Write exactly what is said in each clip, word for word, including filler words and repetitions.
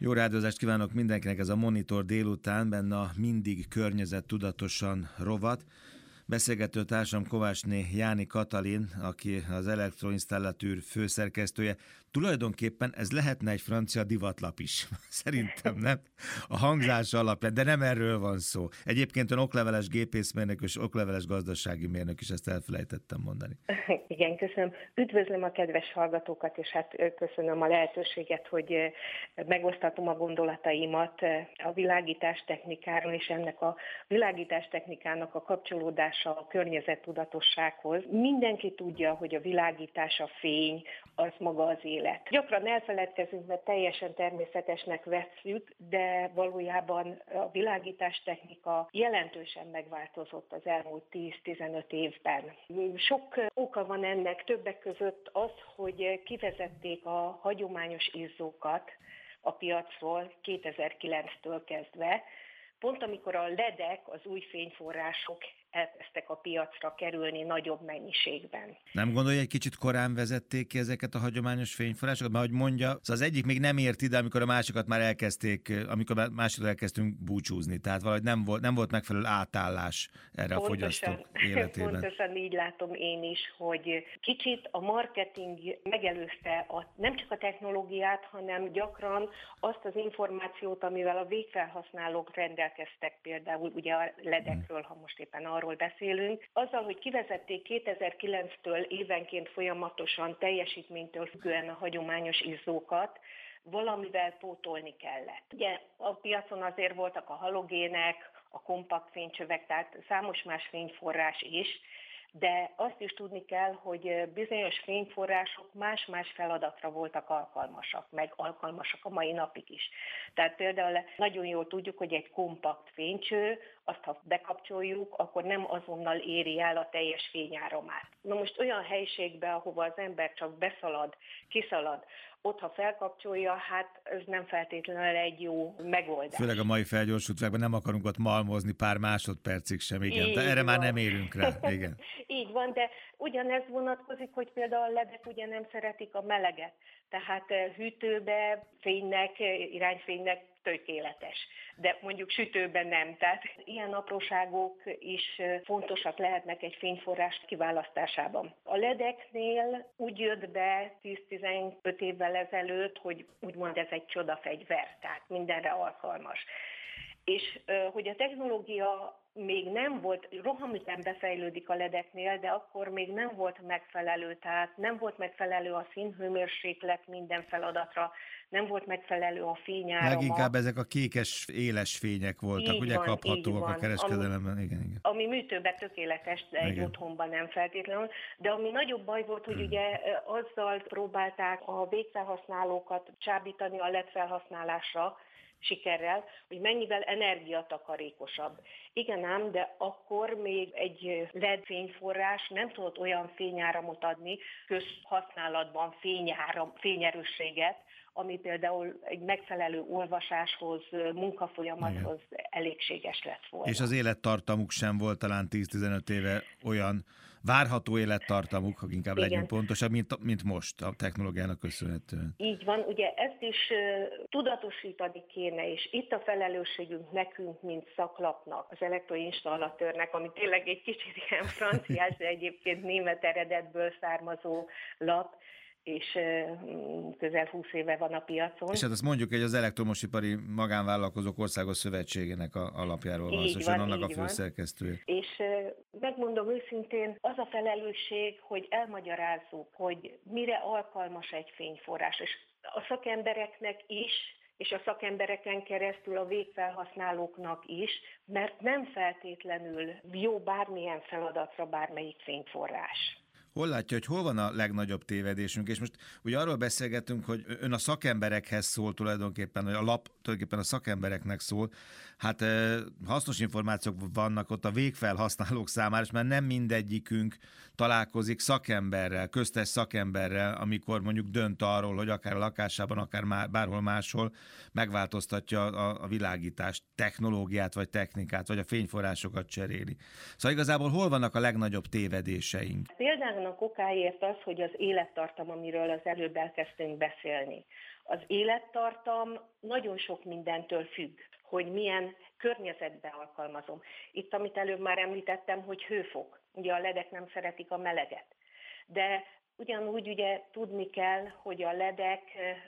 Jó rádiózást kívánok mindenkinek, ez a Monitor délután, benne a Mindig környezettudatosan rovat. Beszélgető társam Kovácsné Jáni Katalin, aki az Elektroinstallatőr főszerkesztője. Tulajdonképpen ez lehetne egy francia divatlap is, szerintem, nem? A hangzás alapján, de nem erről van szó. Egyébként ön okleveles gépészmérnök és okleveles gazdasági mérnök is, ezt elfelejtettem mondani. Igen, köszönöm. Üdvözlöm a kedves hallgatókat, és hát köszönöm a lehetőséget, hogy megosztatom a gondolataimat a világítás technikáról, és ennek a világítás technikának a kapcsolódása a környezettudatossághoz. Mindenki tudja, hogy a világítás, a fény, az maga az élet. Gyakran elfeledkezünk, mert teljesen természetesnek vesszük, de valójában a világítás technika jelentősen megváltozott az elmúlt tíz-tizenöt évben. Sok oka van ennek, többek között az, hogy kivezették a hagyományos izzókat a piacról kétezer-kilenctől kezdve, pont amikor a ledek, az új fényforrások elkezdtek a piacra kerülni nagyobb mennyiségben. Nem gondolja, egy kicsit korán vezették ki ezeket a hagyományos fényforrásokat? Mert ahogy mondja, szóval az egyik még nem ért ide, amikor a másikat már elkezdték, amikor már másikat elkezdtünk búcsúzni. Tehát valahogy nem volt, nem volt megfelelő átállás erre pontosan, a fogyasztók életében. Pontosan így látom én is, hogy kicsit a marketing megelőzte a, nem csak a technológiát, hanem gyakran azt az információt, amivel a végfelhasználók rendelkeztek, például ugye a ledekről, ha most éppen arról beszélünk, azzal, hogy kivezették kétezer-kilenctől évenként folyamatosan teljesítménytől függően a hagyományos izzókat, valamivel pótolni kellett. Ugye a piacon azért voltak a halogének, a kompakt fénycsövek, tehát számos más fényforrás is, de azt is tudni kell, hogy bizonyos fényforrások más-más feladatra voltak alkalmasak, meg alkalmasak a mai napig is. Tehát például nagyon jól tudjuk, hogy egy kompakt fénycső, azt ha bekapcsoljuk, akkor nem azonnal éri el a teljes fényáramát. Na most olyan helyiségbe, ahova az ember csak beszalad, kiszalad, ott, ha felkapcsolja, hát ez nem feltétlenül egy jó megoldás. Főleg a mai felgyorsult világban nem akarunk ott malmozni pár másodpercig sem, igen. Így de erre van. Már nem érünk rá, igen. Így van, de ugyanez vonatkozik, hogy például a ledek ugye nem szeretik a meleget. Tehát hűtőbe, fénynek, irányfénynek tökéletes, de mondjuk sütőben nem. Tehát ilyen apróságok is fontosak lehetnek egy fényforrás kiválasztásában. A ledeknél úgy jött be tíz-tizenöt évvel ezelőtt, hogy úgymond ez egy csodafegyver, tehát mindenre alkalmas. És hogy a technológia még nem volt, rohamütemben befejlődik a ledeknél, de akkor még nem volt megfelelő, tehát nem volt megfelelő a színhőmérséklet minden feladatra, nem volt megfelelő a fényárama. Leginkább ezek a kékes, éles fények voltak, így ugye van, kaphatóak a kereskedelemben. Ami, igen, igen. ami műtőben tökéletes, de egy igen. otthonban nem feltétlenül. De ami nagyobb baj volt, hogy hmm. ugye azzal próbálták a végfelhasználókat csábítani a led felhasználásra, sikerrel, hogy mennyivel energiatakarékosabb. Igen ám, de akkor még egy led fényforrás nem tudott olyan fényáramot adni, közhasználatban fényáram, fényerősséget, ami például egy megfelelő olvasáshoz, munkafolyamathoz igen. elégséges lett volna. És az élettartamuk sem volt talán tíz-tizenöt éve olyan várható élettartamuk, ha inkább igen. legyünk pontosabb, mint, mint most a technológiának köszönhetően. Így van, ugye ezt is uh, tudatosítani kéne, és itt a felelősségünk nekünk, mint szaklapnak, az elektroinstallatőrnek, ami tényleg egy kicsit ilyen franciás, de egyébként német eredetből származó lap, és közel húsz éve van a piacon. És hát azt mondjuk, hogy az Elektromosipari Magánvállalkozók Országos Szövetségének a alapjáról van szó, szóval annak a főszerkesztője. És megmondom őszintén, az a felelősség, hogy elmagyarázzuk, hogy mire alkalmas egy fényforrás, és a szakembereknek is, és a szakembereken keresztül a végfelhasználóknak is, mert nem feltétlenül jó bármilyen feladatra bármelyik fényforrás. Hol látja, hogy hol van a legnagyobb tévedésünk? És most ugye arról beszélgetünk, hogy ön a szakemberekhez szól tulajdonképpen, vagy a lap tulajdonképpen a szakembereknek szól. Hát hasznos információk vannak ott a végfelhasználók számára, és már nem mindegyikünk találkozik szakemberrel, köztes szakemberrel, amikor mondjuk dönt arról, hogy akár a lakásában, akár már bárhol máshol megváltoztatja a, a világítást, technológiát, vagy technikát, vagy a fényforrásokat cseréli. Szóval igazából hol vannak a legnagyobb tévedéseink? Például a kokáért az, hogy az élettartam, amiről az előbb elkezdtünk beszélni. Az élettartam nagyon sok mindentől függ, hogy milyen környezetben alkalmazom. Itt, amit előbb már említettem, hogy hőfok. Ugye a ledek nem szeretik a meleget. De ugyanúgy ugye tudni kell, hogy a ledek,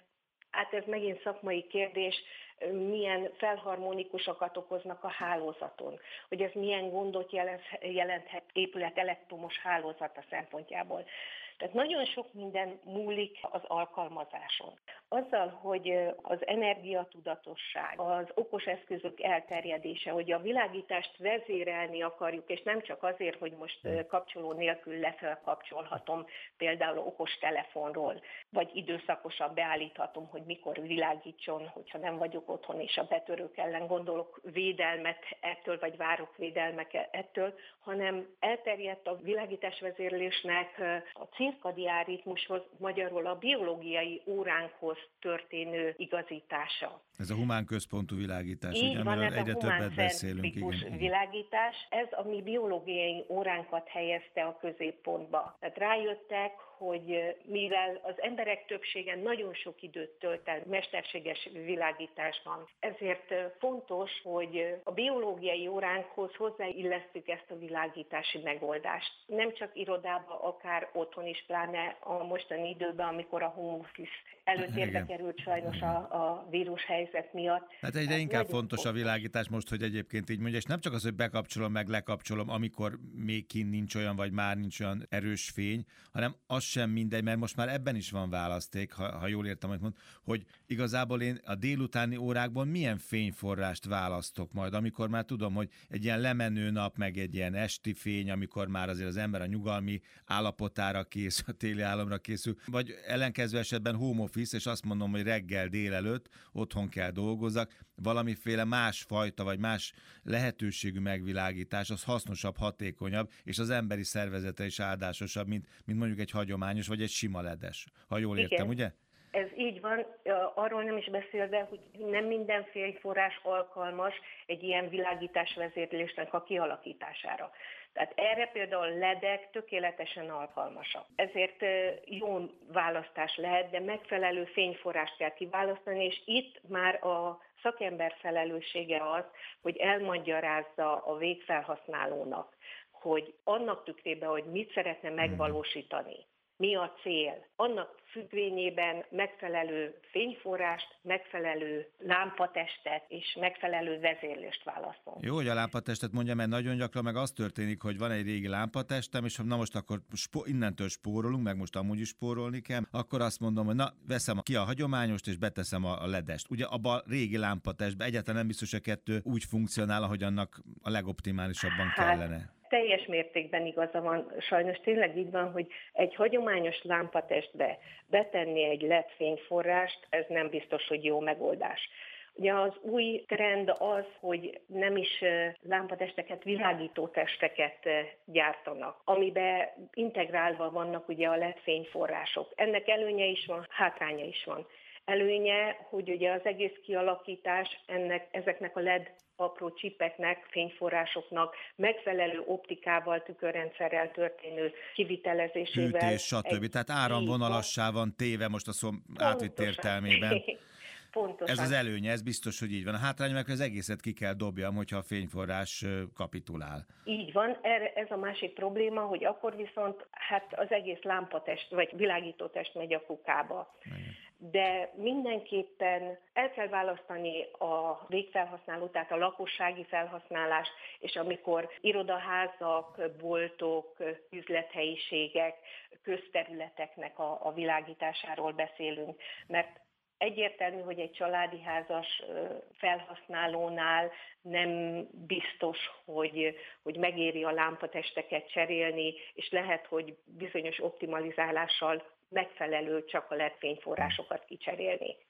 hát ez megint szakmai kérdés, milyen felharmonikusokat okoznak a hálózaton, hogy ez milyen gondot jelenthet épület elektromos hálózata szempontjából. Tehát nagyon sok minden múlik az alkalmazáson. Azzal, hogy az energiatudatosság, az okos eszközök elterjedése, hogy a világítást vezérelni akarjuk, és nem csak azért, hogy most kapcsoló nélkül lefelkapcsolhatom például okos telefonról, vagy időszakosan beállíthatom, hogy mikor világítson, hogyha nem vagyok otthon, és a betörők ellen gondolok védelmet ettől, vagy várok védelmek ettől, hanem elterjedt a világításvezérlésnek a cirkadián ritmushoz, magyarul a biológiai óránkhoz történő igazítása. Ez a humánközpontú világítás, így ugye, van, amiről ez egyre a többet beszélünk. humáncentrikus világítás, ez a mi biológiai óránkat helyezte a középpontba. Tehát rájöttek, hogy mivel az emberek többsége nagyon sok időt tölt el mesterséges világításban, ezért fontos, hogy a biológiai óránkhoz hozzáillesztjük ezt a világítási megoldást. Nem csak irodában, akár otthon is, pláne a mostani időben, amikor a home office előtérbe került sajnos a, a vírus helyzet miatt. Hát egyre inkább fontos, fontos a világítás most, hogy egyébként így mondja, és nem csak az, hogy bekapcsolom, meg lekapcsolom, amikor még kint nincs olyan, vagy már nincs olyan erős fény, hanem az sem mindegy, mert most már ebben is van választék, ha, ha jól értem, amit mond, hogy igazából én a délutáni órákban milyen fényforrást választok majd, amikor már tudom, hogy egy ilyen lemenő nap, meg egy ilyen esti fény, amikor már azért az ember a nyugalmi állapotára készül, a téli álomra készül, vagy ellenkező esetben home office, és azt mondom, hogy reggel, délelőtt otthon kell dolgozzak, valamiféle másfajta, vagy más lehetőségű megvilágítás, az hasznosabb, hatékonyabb, és az emberi szervezete is áldásosabb, mint, mint mondjuk egy hagyományos, vagy egy sima ledes. Ha jól értem, igen, ugye? Ez így van, arról nem is beszélve, hogy nem minden fényforrás alkalmas egy ilyen világítás vezérlésnek a kialakítására. Tehát erre például ledek tökéletesen alkalmasak. Ezért jó választás lehet, de megfelelő fényforrást kell kiválasztani, és itt már a szakember felelőssége az, hogy elmagyarázza a végfelhasználónak, hogy annak tükrében, hogy mit szeretne megvalósítani, mi a cél. Annak függvényében megfelelő fényforrást, megfelelő lámpatestet és megfelelő vezérlést válaszol. Jó, hogy a lámpatestet mondja, mert nagyon gyakran meg az történik, hogy van egy régi lámpatestem, és na most akkor spó- innentől spórolunk, meg most amúgy is spórolni kell, akkor azt mondom, hogy na, veszem ki a hagyományost, és beteszem a, a ledest. Ugye abba a régi lámpatestben egyáltalán nem biztos, hogy a kettő úgy funkcionál, ahogy annak a legoptimálisabban hát, kellene. Teljes mértékben igaza van. Sajnos tényleg így van, hogy egy hagyományos lámpatestbe betenni egy el é dé fényforrást, ez nem biztos, hogy jó megoldás. Ugye az új trend az, hogy nem is lámpatesteket, világító testeket gyártanak, amiben integrálva vannak ugye a el é dé fényforrások. Ennek előnye is van, hátránya is van. Előnye, hogy ugye az egész kialakítás ennek, ezeknek a el é dé apró csipeknek, fényforrásoknak megfelelő optikával, tükörrendszerrel történő kivitelezésével. Hűtés, stb. Egy... Tehát áramvonalassá van téve most a szó átvitt értelmében. Pontosan. Ez az előnye, ez biztos, hogy így van. A hátrány meg, hogy az egészet ki kell dobjam, hogyha a fényforrás kapitulál. Így van, ez a másik probléma, hogy akkor viszont hát az egész lámpatest, vagy világítótest megy a kukába. Igen. De mindenképpen el kell választani a végfelhasználót, tehát a lakossági felhasználást, és amikor irodaházak, boltok, üzlethelyiségek, közterületeknek a, a világításáról beszélünk, mert egyértelmű, hogy egy családi házas felhasználónál nem biztos, hogy, hogy megéri a lámpatesteket cserélni, és lehet, hogy bizonyos optimalizálással megfelelő csak a el é dé fényforrásokat kicserélni.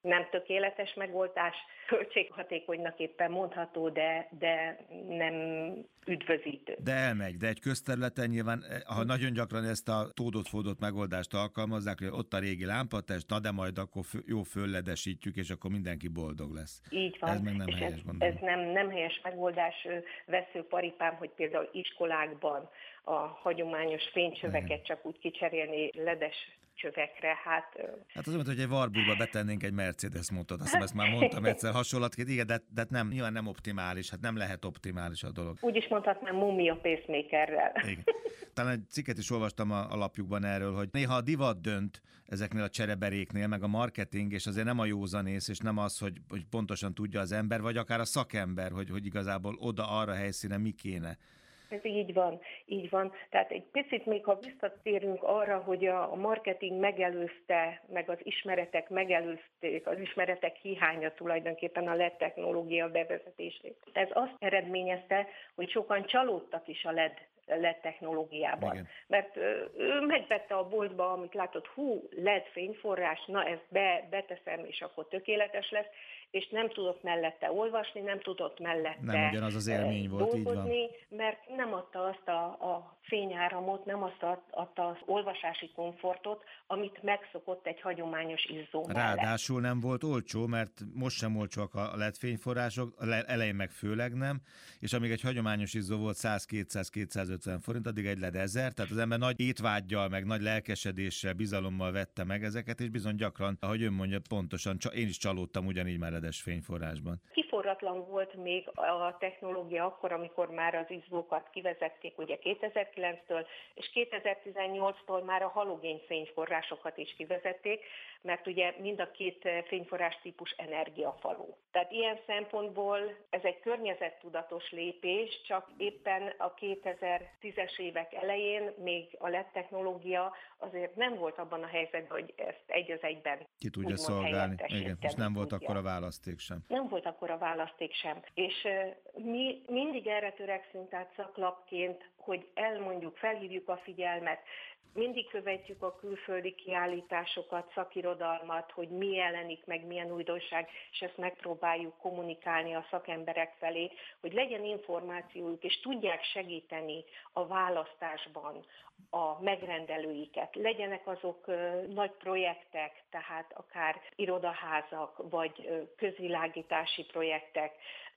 Nem tökéletes megoldás, költséghatékonynak éppen mondható, de, de nem üdvözítő. De elmegy, de egy közterületen nyilván, ha nagyon gyakran ezt a tódott-fódott megoldást alkalmazzák, hogy ott a régi lámpatest, na de majd akkor jó fölledesítjük, és akkor mindenki boldog lesz. Így van. Ez meg nem és helyes, ez, gondolom. ez nem, nem helyes megoldás. Veszőparipám, hogy például iskolákban a hagyományos fénycsöveket csak úgy kicserélni ledes csövekre, hát... Hát az olyan, hogy egy Warburgba betennénk egy Mercedes motot, azt ezt már mondtam egyszer hasonlatként, igen, de, de nem, nyilván nem optimális, hát nem lehet optimális a dolog. Úgy is mondhatnám mumia pacemakerrel. Igen. Talán egy cikket is olvastam a, a lapjukban erről, hogy néha a divat dönt ezeknél a csereberéknél, meg a marketing, és azért nem a józanész, és nem az, hogy, hogy pontosan tudja az ember, vagy akár a szakember, hogy, hogy igazából oda arra helyszínen mi kéne. Ez így van, így van. Tehát egy picit még, ha visszatérünk arra, hogy a marketing megelőzte, meg az ismeretek megelőzték, az ismeretek hiánya tulajdonképpen a el e dé technológia bevezetését. Ez azt eredményezte, hogy sokan csalódtak is a el e dé el e dé technológiában. Igen. Mert ő megvette a boltba, amit látott, hú, el e dé fényforrás, na ezt be, beteszem, és akkor tökéletes lesz, és nem tudott mellette olvasni, nem tudott mellette nem ugyanaz az élmény volt, dolgozni, így van. mert nem adta azt a, a fényáramot, nem azt adta az olvasási komfortot, amit megszokott egy hagyományos izzó mellett. Ráadásul nem volt olcsó, mert most sem olcsóak a el e dé fényforrások, elején meg főleg nem, és amíg egy hagyományos izzó volt száz-kétszáz-kétszázötven forint, addig egy el e dé ezer, tehát az ember nagy étvággyal, meg nagy lelkesedéssel, bizalommal vette meg ezeket, és bizony gyakran, ahogy ön mondja, pontosan, én is csalódtam ugyanígy már el e dé-es fényforrásban. Kiforratlan volt még a technológia akkor, amikor már az izzókat kivezették, ugye kétezer-kilenctől, és kétezer-tizennyolctól már a halogén fényforrásokat is kivezették, mert ugye mind a két fényforrás típus energiafaló. Tehát ilyen szempontból ez egy környezettudatos lépés, csak éppen a kétezer-tízes évek elején még a el e dé technológia azért nem volt abban a helyzetben, hogy ezt egy az egyben ki tudja szolgálni. Igen, és nem volt akkor a választék sem. Nem volt akkor a választék sem. És uh, mi mindig erre törekszünk, tehát szaklapként, hogy elmondjuk, felhívjuk a figyelmet, mindig követjük a külföldi kiállításokat, szakirodalmat, hogy mi jelenik meg, milyen újdonság, és ezt megpróbáljuk kommunikálni a szakemberek felé, hogy legyen információjuk, és tudják segíteni a választásban a megrendelőiket. Legyenek azok nagy projektek, tehát akár irodaházak, vagy közvilágítási projektek,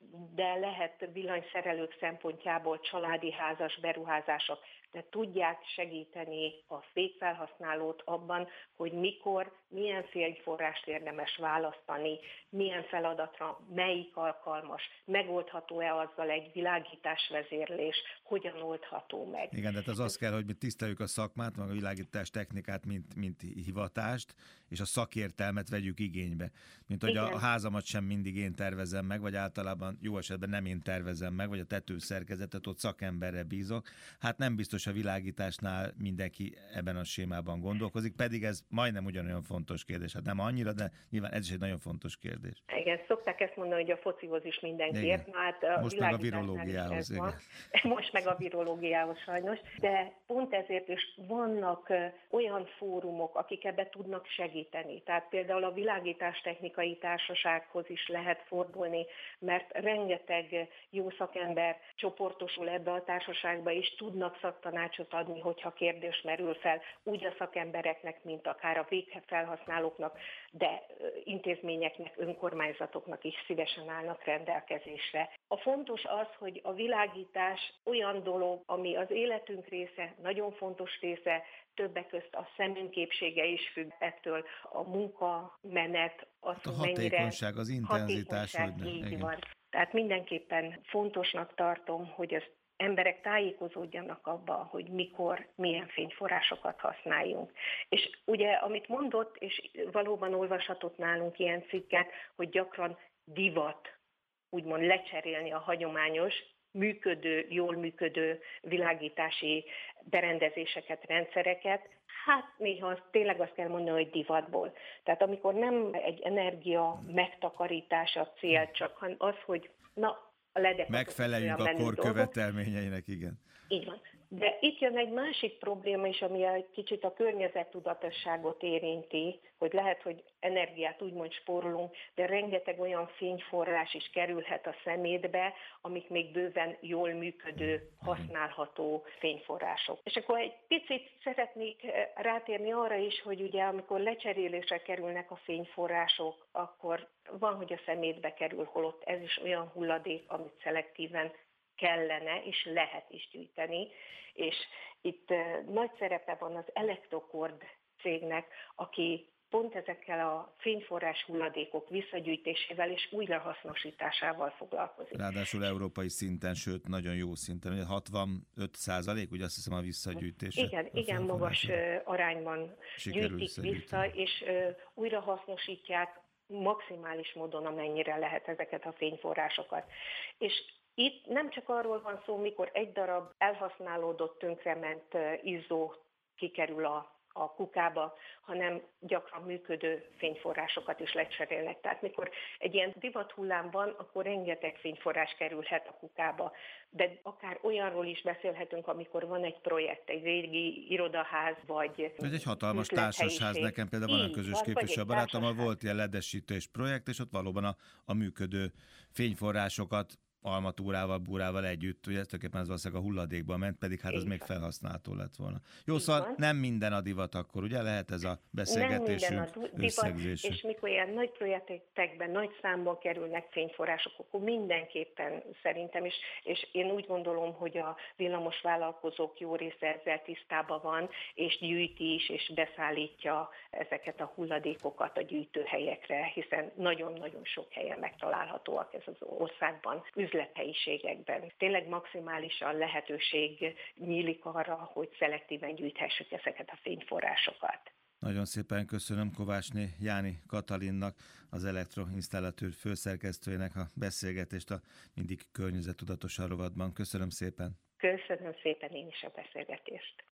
de lehet villanyszerelők szempontjából családi házas beruházások, de tudják segíteni a végfelhasználót abban, hogy mikor, milyen fényforrást érdemes választani, milyen feladatra, melyik alkalmas, megoldható-e azzal egy világításvezérlés, hogyan oldható meg. Igen, de az az kell, hogy mi tiszteljük a szakmát, meg a világítás technikát, mint, mint hivatást, és a szakértelmet vegyük igénybe. Mint hogy Igen. a házamat sem mindig én tervezem meg, vagy általában jó esetben nem én tervezem meg, vagy a tetőszerkezetet, ott szakemberre bízok. Hát nem biztos a világításnál mindenki ebben a sémában gondolkozik, pedig ez majdnem ugyanolyan fontos kérdés. Hát nem annyira, de nyilván ez is egy nagyon fontos kérdés. Igen, szokták ezt mondani, hogy a focihoz is mindenki ért. Hát a Most meg a virológiához. Igen. Most meg a virológiához sajnos. De pont ezért is vannak olyan fórumok, akik ebbe tudnak segíteni. Tehát például a világítástechnikai társasághoz is lehet fordulni, mert rengeteg jó szakember csoportosul ebbe a társaságba, és tudnak szaktanácsot adni, hogyha kérdés merül fel, úgy a szakembereknek, mint akár a végfelhasználóknak, de intézményeknek, önkormányzatoknak is szívesen állnak rendelkezésre. A fontos az, hogy a világítás olyan dolog, ami az életünk része, nagyon fontos része, többek közt a szemünk épsége is függ ettől, a munkamenet, az, a hatékonyság, az intenzitás, hogy nem. Így van. Tehát mindenképpen fontosnak tartom, hogy az emberek tájékozódjanak abba, hogy mikor, milyen fényforrásokat használjunk. És ugye, amit mondott, és valóban olvashatott nálunk ilyen cikket, hogy gyakran divat, úgymond lecserélni a hagyományos, működő, jól működő világítási berendezéseket, rendszereket, hát néha tényleg azt kell mondani, hogy divatból. Tehát amikor nem egy energia megtakarítás a cél, csak az, hogy na, a ledek megfeleljünk a kor követelményeinek, igen. Így van. De itt jön egy másik probléma is, ami egy kicsit a környezettudatosságot érinti, hogy lehet, hogy energiát úgymond spórolunk, de rengeteg olyan fényforrás is kerülhet a szemétbe, amik még bőven jól működő, használható fényforrások. És akkor egy picit szeretnék rátérni arra is, hogy ugye amikor lecserélésre kerülnek a fényforrások, akkor van, hogy a szemétbe kerül, holott ez is olyan hulladék, amit szelektíven kellene és lehet is gyűjteni, és itt nagy szerepe van az Electrocord cégnek, aki pont ezekkel a fényforrás hulladékok visszagyűjtésével és újrahasznosításával foglalkozik. Ráadásul európai szinten, sőt nagyon jó szinten, hatvanöt százalék, ugye azt hiszem a visszagyűjtése. Igen, igen magas arányban gyűjtik vissza, és újrahasznosítják maximális módon, amennyire lehet ezeket a fényforrásokat. És itt nem csak arról van szó, mikor egy darab elhasználódott, tönkrement izzó kikerül a, a kukába, hanem gyakran működő fényforrásokat is lecserélnek. Tehát mikor egy ilyen divathullám van, akkor rengeteg fényforrás kerülhet a kukába. De akár olyanról is beszélhetünk, amikor van egy projekt, egy régi irodaház, vagy... Vagy egy hatalmas társasház, nekem például van a közös képviselő barátommal, volt ilyen ledesítős projekt, és ott valóban a, a működő fényforrásokat almatúrával, búrával együtt, ugye ez tulajdonképpen ez valószínűleg a hulladékba ment, pedig hát az még felhasználható lett volna. Jó, így szóval van. Nem minden a divat akkor, ugye lehet ez a beszélgetésünk összegzése. És mikor ilyen nagy projektekben, nagy számban kerülnek fényforrások, akkor mindenképpen szerintem is, és én úgy gondolom, hogy a villamos vállalkozók jó része ezzel tisztában van, és gyűjti is, és beszállítja ezeket a hulladékokat a gyűjtőhelyekre, hiszen nagyon-nagyon sok helyen megtalálhatóak ez az országban, üzlethelyiségekben. Tényleg maximálisan lehetőség nyílik arra, hogy szelektíven gyűjthessük ezeket a fényforrásokat. Nagyon szépen köszönöm Kovácsné Jáni Katalinnak, az elektroinstallatőr főszerkesztőjének a beszélgetést a Mindig környezettudatosan rovatban. Köszönöm szépen. Köszönöm szépen én is a beszélgetést.